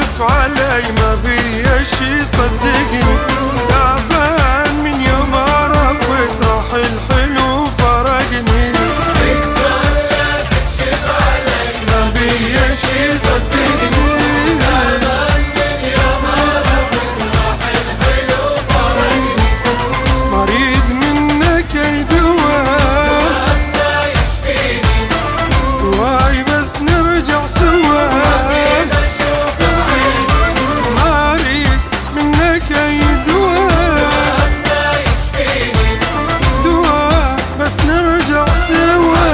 عارف علي ما بي شي صدقني، تعبان من يوم عرفت راح الحلو فرقني. تقدر لا تكشف علي ما بي شي صدقني، تعبان من يوم عرفت راح الحلو فرقني. مريض منك اي دواء وأنت يشفيني دواي بس نرجع سوا. أشوف بعيني مريض منك اي دواء وأنت يشفيني دواء بس نرجع سوا.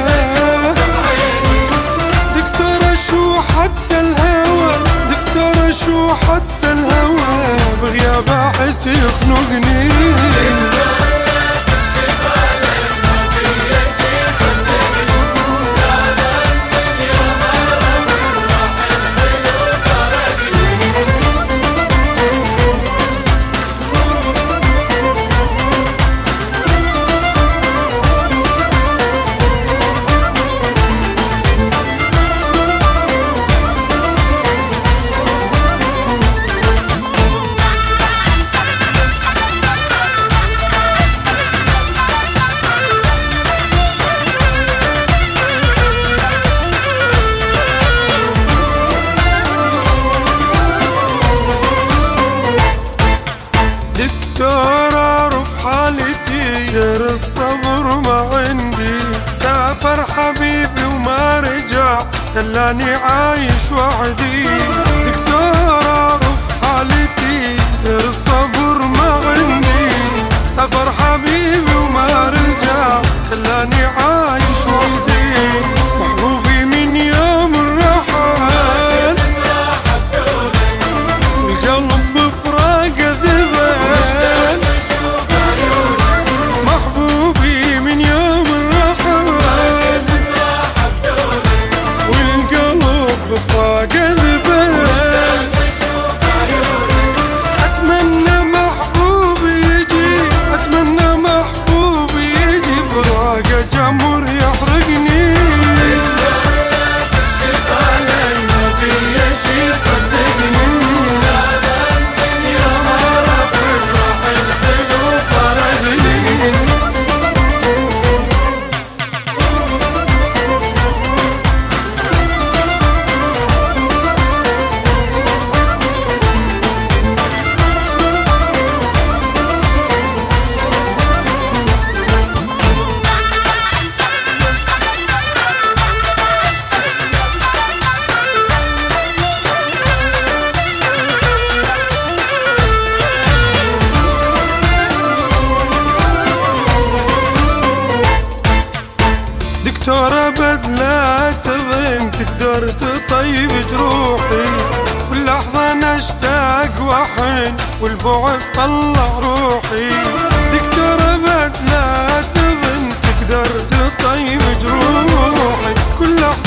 دكتورة شو حتى الهوى، دكتورة شو حتى الهوى بغياب احس يخنقني. دكتور اعرف حالتي غير الصبر ما عندي، سافر حبيبي وما رجع خلاني عايش وحدي. دكتور اعرف حالتي غير الصبر ما عندي، سافر حبيبي وما رجع خلاني عايش وحدي. محبوبي من يوم الرحل والقلب بفراقه ذبل، محبوبي من يوم الرحل والقلب بفراقه ذبل. اتمنى محبوبي يجي، اتمنى محبوبي يجي، فراقه جمر يحرقني. تكشف علي ما بي شي صدقني، يوم عرفت راح الحلو فرقني. دكتورة بدلا تظن تقدر تطيب جروحي، كل لحظة نشتاق وحن والبعد طلع روحي. دكتورة بدلا تظن تقدر تطيب جروحي، كل لحظة